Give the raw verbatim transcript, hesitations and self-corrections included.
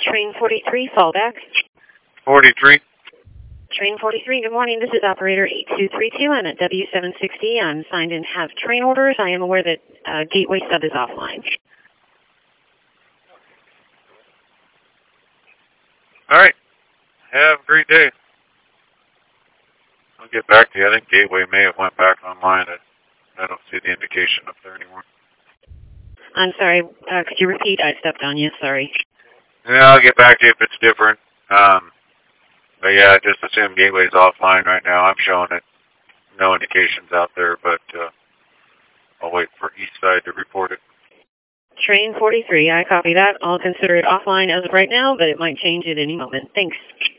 Train forty-three, fallback. forty-three. Train forty-three, good morning. This is operator eight two three two. I'm at W seven sixty. I'm signed in have train orders. I am aware that uh, gateway sub is offline. All right. Have a great day. I'll get back to you. I think Gateway may have went back online. I, I don't see the indication up there anymore. I'm sorry. Uh, could you repeat? I stepped on you. Sorry. Yeah, I'll get back to you if it's different. Um, but yeah, just assume Gateway's offline right now. I'm showing it. No indications out there, but uh, I'll wait for Eastside to report it. Train forty-three, I copy that. I'll consider it offline as of right now, but it might change at any moment. Thanks.